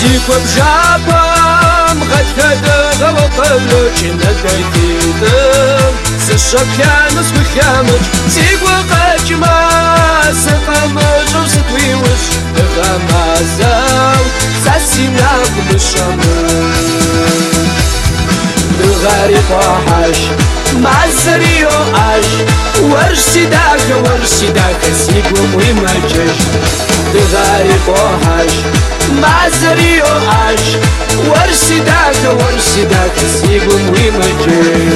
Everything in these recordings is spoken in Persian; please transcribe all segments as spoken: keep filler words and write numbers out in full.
ديكو بجابم غد كده وقبلو كنا كيتيدم سشكانس وخامج ديكو قجما سقمج وستويوش غمازاو ساسيناك بالشمس الغريب وحش مع الزريو عاش ورشي داك ورشي داك سيقو ويمجش الغريب وحش مع الزريو عاش ورشي داك ورشي داك سيقو ويمجش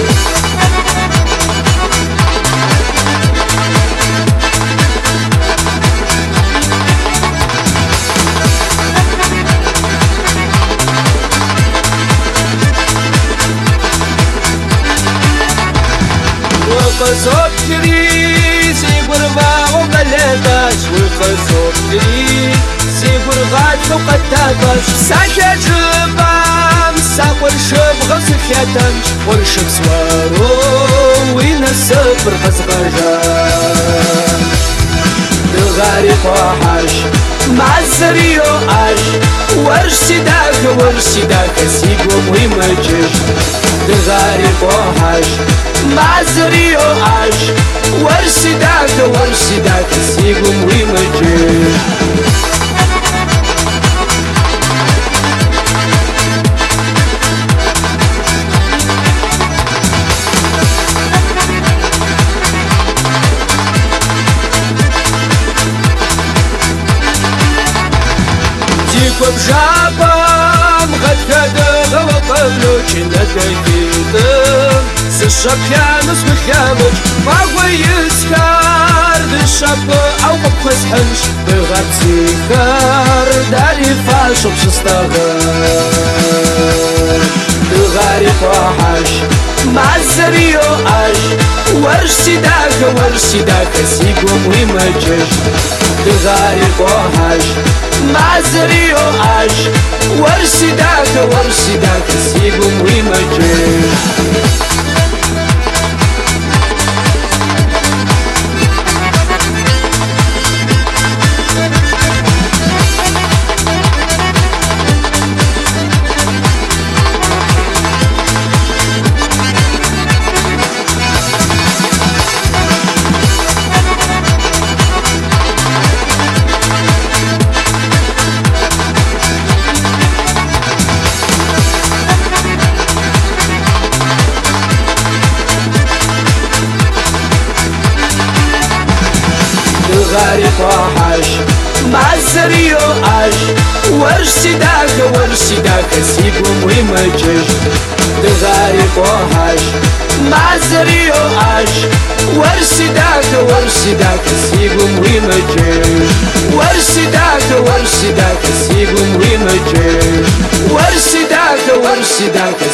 وقصوب تري سيقر باغو بلداش وقصوب تري سيقر غاد فوق التابش ساكا جبام ساقر شب غص خياتمش ورشب سوارو وين السفر خزغجان الغريب وحش مع الزريو عاش ورشي داك ورشي داك سيقو ويمجش الغريب وحش مع الزريو عاش ورشي داك ورشي داك سيقو ويمجش ديكو بجابم غد كده وقبلو كنا كيتيدم سشكانس وخامج فاقوى يسكار بالشاب او قبخس حنش بغد سيكار داري فاشو بشستغل الغريب وحش مع الزريو عاش ورشي داك ورشي داك سيقو ويمجش الغريب وحش مع الزريو عاش ورشي داك ورشي داك سيقو ويمجش الغريب وحش مع الزريو عاش ورشي داك ورشي داك سيقو ويمجش الغريب وحش مع الزريو عاش ورشي داك ورشي داك سيقو ويمجش ورشي داك ورشي داك سيقو ويمجش ورشي داك ورشي داك